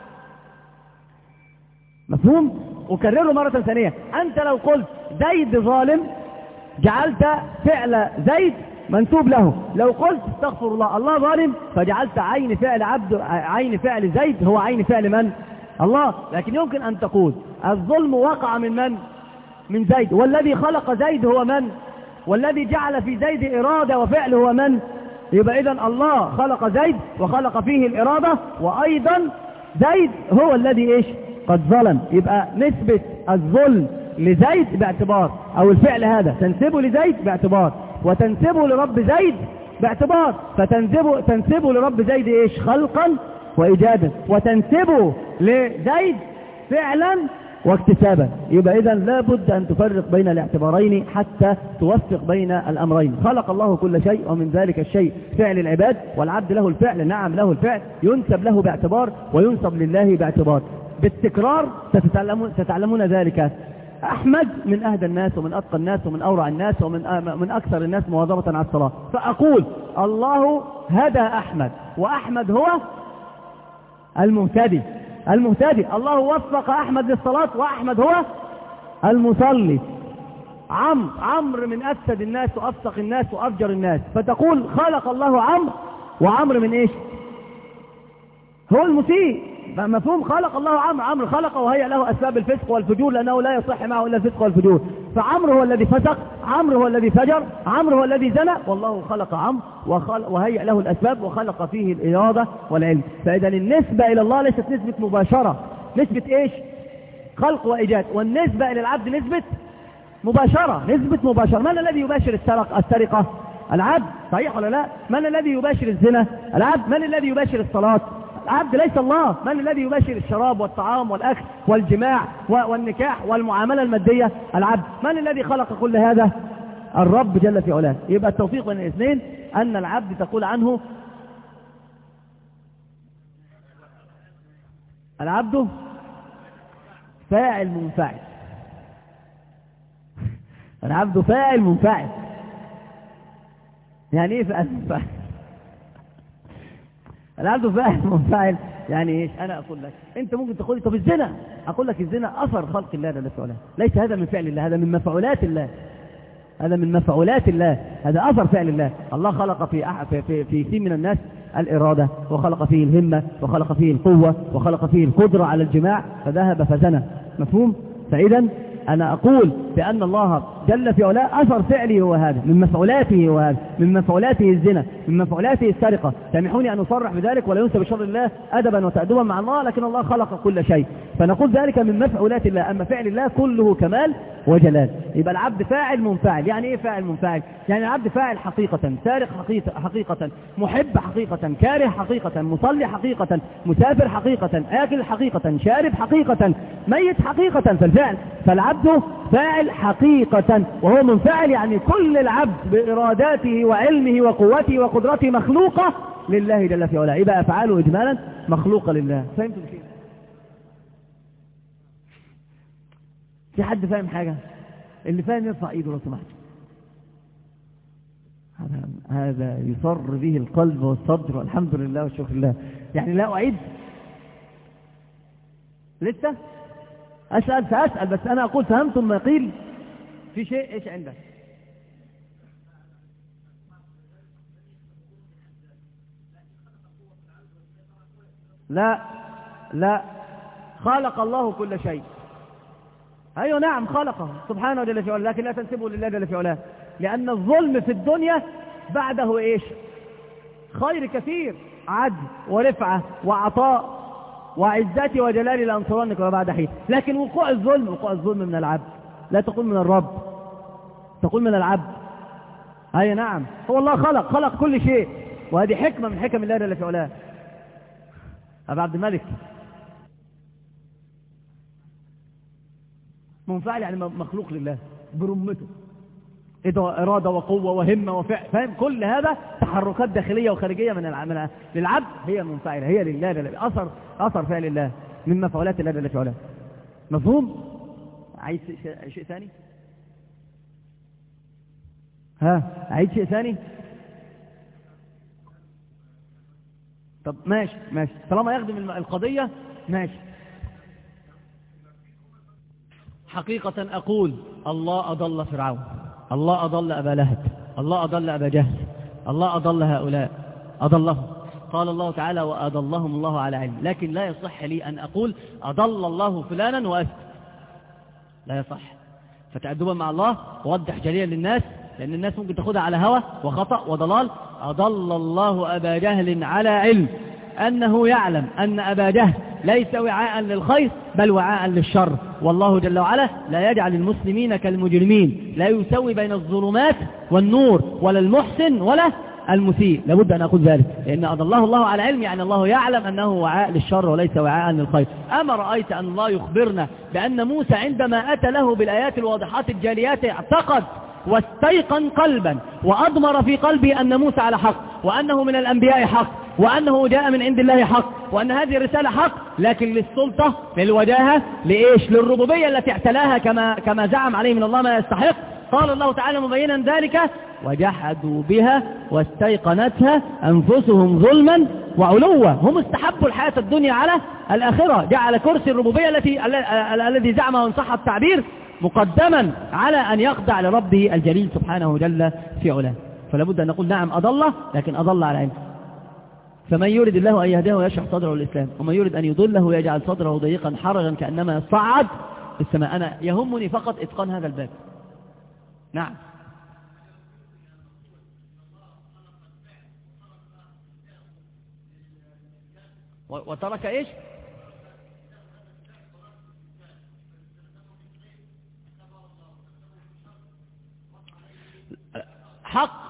مفهوم؟ أكرره مرة ثانية. أنت لو قلت زيد ظالم جعلت فعل زيد منسوب له. لو قلت استغفر الله الله ظالم فجعلت عين فعل عبد عين فعل زيد هو عين فعل من؟ الله. لكن يمكن أن تقول الظلم وقع من من؟ من زيد. والذي خلق زيد هو من؟ والذي جعل في زيد إرادة وفعل هو من؟ يبقى إذن الله خلق زيد وخلق فيه الإرادة، وأيضا زيد هو الذي إيش؟ قد ظلم. يبقى نسبة الظلم لزيد باعتبار، أو الفعل هذا تنسبه لزيد باعتبار، وتنسبه لرب زيد باعتبار. فتنسبه تنسبه لرب زيد إيش؟ خلقا وإيجادا، وتنسبه لزيد فعلا واكتسابا. يبقى إذن لا بد أن تفرق بين الاعتبارين حتى توفق بين الأمرين. خلق الله كل شيء، ومن ذلك الشيء فعل العباد، والعبد له الفعل، نعم له الفعل، ينسب له باعتبار وينسب لله باعتبار. بالتكرار ستتعلمون, ستتعلمون ذلك. أحمد من أهدى الناس ومن أتقى الناس ومن أورع الناس ومن من أكثر الناس مواظبة على الصلاة. فأقول الله هدى أحمد، وأحمد هو المهتدي. المهتدي. الله وفق أحمد للصلاة وأحمد هو المصلي. عمرو عمرو من أفسد الناس وأفسق الناس وأفجر الناس، فتقول خلق الله عمرو وعمرو من إيش؟ هو المسيء. مفهوم؟ خلق الله عمرو، عمرو خلق وهيأ له أسباب الفسق والفجور لأنه لا يصح معه إلا الفسق والفجور، فعمرو هو الذي فسق، عمرو هو الذي فجر، عمرو هو الذي زنى، والله خلق عمرو وهيأ له الأسباب وخلق فيه الإرادة والعلم. فإذا النسبة إلى الله ليست نسبة مباشرة، نسبة إيش؟ خلق وإيجاد. والنسبة إلى العبد نسبة مباشرة، نسبة مباشرة. من الذي يباشر السرقة؟ السرقة العبد، صحيح ولا لا؟ من الذي يباشر الزنا؟ العبد. من الذي يباشر الصلاة؟ العبد ليس الله. من الذي يباشر الشراب والطعام والأكل والجماع والنكاح والمعاملة المادية؟ العبد. من الذي خلق كل هذا؟ الرب جل في علاه. يبقى التوفيق بين الاثنين أن العبد تقول عنه العبد فاعل منفعل، العبد فاعل منفعل. يعني ايه فاعل منفعل؟ العبد فاعل منفعل يعني ايش؟ انا اقول لك انت ممكن تقول لي طب الزنا، اقول لك الزنا اثر خلق الله جل في علاه، ليس هذا من فعل الله، هذا من مفعولات الله، هذا من مفعولات الله، هذا اثر فعل الله. الله خلق في في في, في كثير من الناس الإرادة، وخلق فيه الهمة، وخلق فيه القوة، وخلق فيه القدرة على الجماع، فذهب فزنى. مفهوم؟ فإذا أنا أقول بأن الله جل في علاه أثر فعله هو هذا، من مفعولاته هو هذا، من مفعولاته الزنا، من مفعولاته السرقة. سامحوني أن أصرح بذلك ولا ينسى بشر الله أدبا وتأدبا مع الله، لكن الله خلق كل شيء، فنقول ذلك من مفعولات الله. أما فعل الله كله كمال وجلال. يبقى العبد فاعل منفعل. يعني إيه فاعل منفعل؟ يعني العبد فاعل حقيقة، سارق حقيقة, حقيقة محب حقيقة، كاره حقيقة، مصلي حقيقة، مسافر حقيقة، آكل حقيقة، شارب حقيقة، ميت حقيقة. فالفعل فالعبد فاعل حقيقة، وهو منفعل. يعني كل العبد بإراداته وعلمه وقوته وقدرته مخلوقة لله جل في علاه. يبقى أفعاله إجمالا مخلوقة لله. فهمتوا شيء؟ في حد فاهم حاجة؟ اللي فاهم يرفع ايده لو سمحت. هذا هذا يصر به القلب والصدر، والحمد لله والشكر لله. يعني لا أعيد لسه أسأل سأسأل، بس أنا أقول فهمتم ما قيل؟ في شيء إيش عندك؟ لا لا، خلق الله كل شيء. أيوة نعم خلقه سبحانه جل في علاه، لكن لا تنسبه لله جل في علاه، لأن الظلم في الدنيا بعده إيش؟ خير كثير، عدل ورفعة وعطاء وعزتي وجلالي لأنصرنك وبعد حين. لكن وقوع الظلم، وقوع الظلم من العبد، لا تقول من الرب، تقول من العبد. أي نعم، هو الله خلق خلق كل شيء، وهذه حكمة من حكم الله جل في علاه. أبا عبد الملك، منفعل يعني مخلوق لله برمته، إرادة وقوة وهمة وفعل، فاهم؟ كل هذا تحركات داخلية وخارجية من العمل للعبد، هي منفعلة، هي لله لله، أثر أثر فعل الله من مفعولات الله جل في علاه. مفهوم؟ عايز شيء ثاني؟ ها عايز شيء ثاني؟ طب ماشي ماشي، طالما يخدم القضية ماشي. حقيقة أقول الله أضل فرعون، الله أضل أبا لهب، الله أضل أبا جهل، الله أضل هؤلاء، أضلهم. قال الله تعالى وأضلهم الله على علم. لكن لا يصح لي أن أقول أضل الله فلانا وأسكت، لا يصح. فتأدبا مع الله ووضح جليا للناس، لأن الناس ممكن تأخذها على هوى وخطأ وضلال. أضل الله أبا جهل على علم، أنه يعلم أن أبا جهل ليس وعاء للخير بل وعاء للشر، والله جل وعلا لا يجعل المسلمين كالمجرمين، لا يسوي بين الظلمات والنور، ولا المحسن ولا المسيء. لابد أن أقول ذلك، لأن أضله الله على علم، يعني الله يعلم أنه وعاء للشر وليس وعاء للخير. أما رأيت أن الله يخبرنا بأن موسى عندما أتى له بالآيات الواضحات الجاليات اعتقد واستيقن قلبا وأضمر في قلبه أن موسى على حق، وأنه من الأنبياء حق، وأنه جاء من عند الله حق، وأن هذه الرسالة حق، لكن للسلطة، للوجاهة، لإيش؟ للربوبية التي اعتلاها كما كما زعم عليه من الله ما يستحق. قال الله تعالى مبينا ذلك وجحدوا بها واستيقنتها أنفسهم ظلما وعلوا، هم استحبوا الحياة الدنيا على الآخرة. جعل كرسي الربوبية التي الذي زعمه إن صح التعبير مقدما على أن يخضع لربه الجليل سبحانه جل في علاه. فلا بد أن نقول نعم أضل، لكن أضل على علم. فمن يريد الله أن يهديه ويشرح صدره الإسلام، ومن يريد أن يضله ويجعل صدره ضيقا حرجا كأنما يصعد في السماء. أنا يهمني فقط إتقان هذا الباب. نعم. وترك إيش؟ حق.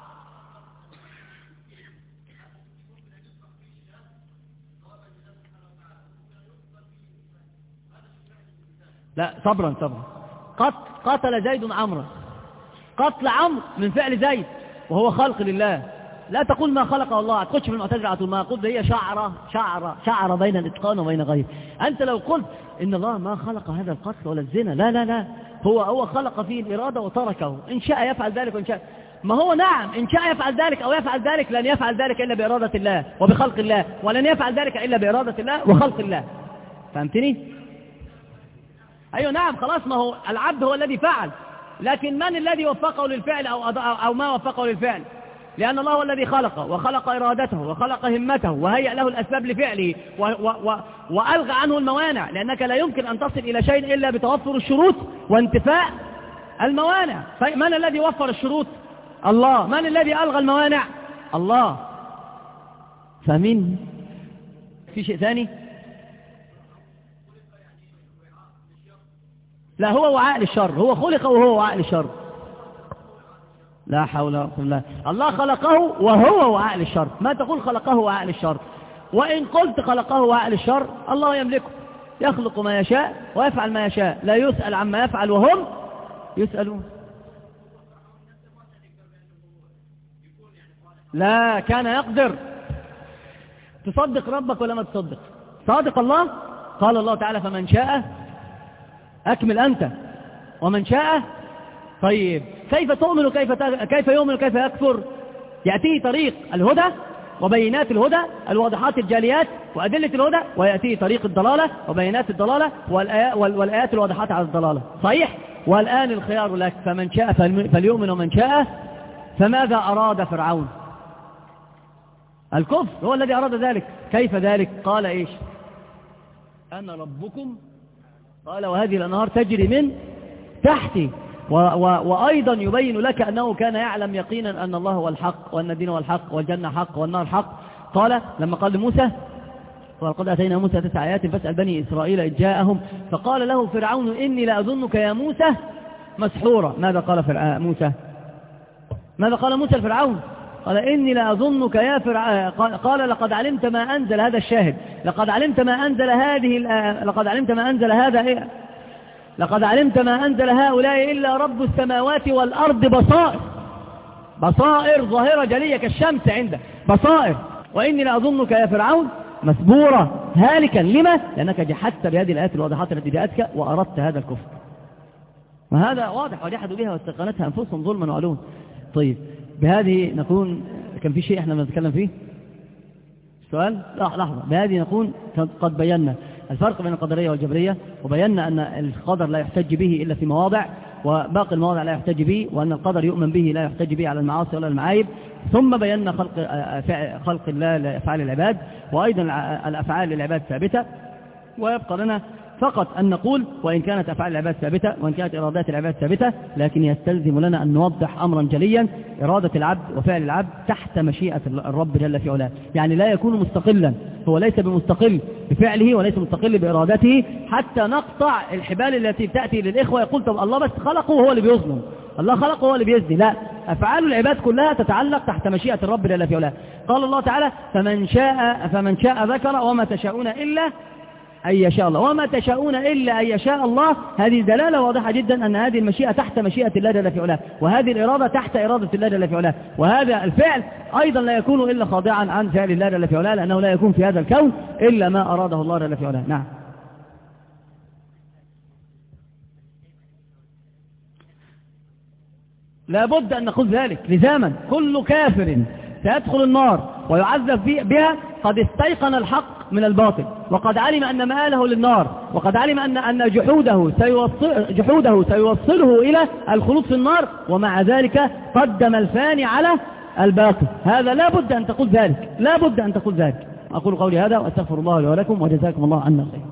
لا، صبرا صبرا. قتل زيد عمرو، قتل عمرو من فعل زيد وهو خلق لله. لا تقول ما خلقه الله، تخش في المعتزلة على طول. ما قلت هي شعرة شعرة شعرة بين الإتقان وبين غيره. أنت لو قلت إن الله ما خلق هذا القتل ولا الزنا، لا لا لا، هو هو خلق فيه الإرادة وتركه، إن شاء يفعل ذلك وإن شاء ما هو نعم، إن شاء يفعل ذلك أو يفعل ذلك، لن يفعل ذلك إلا بإرادة الله وبخلق الله، ولن يفعل ذلك إلا بإرادة الله وخلق الله. فهمتني؟ أيوة نعم، خلاص. ما هو العبد هو الذي فعل، لكن من الذي وفقه للفعل أو, أو ما وفقه للفعل؟ لأن الله هو الذي خلقه وخلق إرادته وخلق همته وهيأ له الأسباب لفعله و و و وألغى عنه الموانع، لأنك لا يمكن أن تصل إلى شيء إلا بتوفر الشروط وانتفاء الموانع. من الذي وفر الشروط؟ الله. من الذي ألغى الموانع؟ الله. فمن في شيء ثاني؟ لا، هو وعاء للشر، هو خلق وهو وعاء للشر. لا حول ولا قوة إلا بالله. الله خلقه وهو وعاء للشر. ما تقول خلقه وعاء للشر؟ وإن قلت خلقه وعاء للشر، الله يملكه، يخلق ما يشاء ويفعل ما يشاء، لا يسأل عما يفعل وهم يسألون. لا، كان يقدر. تصدق ربك ولا ما تصدق؟ صادق الله. قال الله تعالى فمن شاء أكمل أنت، ومن شاء. طيب كيف تؤمن كيف كيف يؤمن كيف يكفر؟ يأتيه طريق الهدى وبينات الهدى الواضحات الجاليات وأدلة الهدى، ويأتيه طريق الضلالة وبينات الضلالة والآيات الواضحات على الضلالة. صحيح. والآن الخيار لك، فمن شاء فليؤمن ومن شاء. فماذا أراد فرعون؟ الكفر، هو الذي أراد ذلك. كيف ذلك؟ قال إيش؟ أنا ربكم، قال وهذه الأنهار تجري من تحتي. و و وأيضا يبين لك أنه كان يعلم يقينا أن الله هو الحق وأن الدين هو الحق والجنة حق والنار حق. قال لما قال لموسى ولقد أتينا موسى تسع آيات فاسأل بني إسرائيل إذ جاءهم فقال له فرعون إني لأظنك يا موسى مسحورا. ماذا قال فرعون موسى؟ ماذا قال موسى لفرعون؟ قال إني لأظنك يا فرعون. قال لقد علمت ما أنزل هذا الشاهد، لقد علمت ما أنزل هذه لقد علمت ما أنزل هذا إيه؟ لقد علمت ما أنزل هؤلاء إلا رب السماوات والأرض بصائر، بصائر ظاهرة جلية كالشمس عنده، بصائر. وإني لأظنك يا فرعون مسبورا هالكا. لما؟ لأنك جحدت بهذه الآيات الواضحات التي جاءتك وأردت هذا الكفر، وهذا واضح وجحدوا بها واستيقنتها أنفسهم ظلما وعلوا. طيب بهذه نكون، كان في شيء احنا بنتكلم فيه سؤال؟ لا لحظة. بهذه نكون قد بينا الفرق بين القدرية والجبرية، وبينا أن القدر لا يحتج به إلا في مواضع، وباقي المواضع لا يحتج به، وأن القدر يؤمن به لا يحتج به على المعاصي ولا المعايب. ثم بينا خلق خلق الله لأفعال العباد، وأيضا الأفعال للعباد ثابتة، ويبقى لنا فقط أن نقول وإن كانت أفعال العباد ثابتة وإن كانت إرادات العباد ثابتة، لكن يستلزم لنا أن نوضح أمرا جليا: إرادة العبد وفعل العبد تحت مشيئة الرب جل في علاه، يعني لا يكون مستقلا، هو ليس بمستقل بفعله وليس مستقل بإرادته، حتى نقطع الحبال التي تأتي للإخوة يقول طب الله بس خلقه هو اللي بيظلم، الله خلقه هو اللي بيزني. لا، أفعال العباد كلها تتعلق تحت مشيئة الرب جل في علاه. قال الله تعالى فمن شاء فمن شاء ذكر وما تشاءون إلا أن يشاء الله، وما تشاءون إلا أن يشاء الله. هذه دلالة واضحة جدا أن هذه المشيئة تحت مشيئة الله جل في علاه، وهذه الإرادة تحت إرادة الله جل في علاه، وهذا الفعل أيضا لا يكون إلا خاضعا عن فعل الله جل في علاه، لأنه لا يكون في هذا الكون إلا ما أراده الله جل في علاه. نعم. لا بد أن نقول ذلك لزاما: كل كافر سيدخل النار ويعذب بها قد استيقن الحق من الباطل، وقد علم أن مآله للنار، وقد علم أن أن جحوده سيوصل جحوده سيوصله إلى الخلود في النار، ومع ذلك قدم الفاني على الباقي. هذا لا بد أن تقول ذلك، لا بد أن تقول ذلك. أقول قولي هذا وأستغفر الله لي ولكم، وجزاكم الله عنا خير.